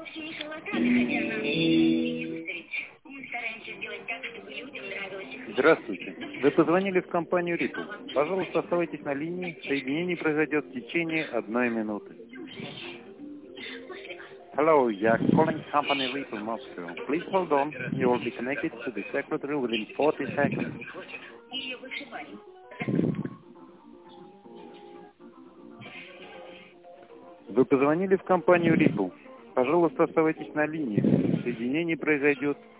Здравствуйте. Вы позвонили в компанию Ripple. Пожалуйста, оставайтесь на линии. Соединение произойдет в течение 1 минуты. Hello, you are calling company Ripple Moscow. Please hold on. You will be connected to the secretary within 40 seconds. Вы позвонили в компанию Ripple. Пожалуйста, оставайтесь на линии. Соединение произойдет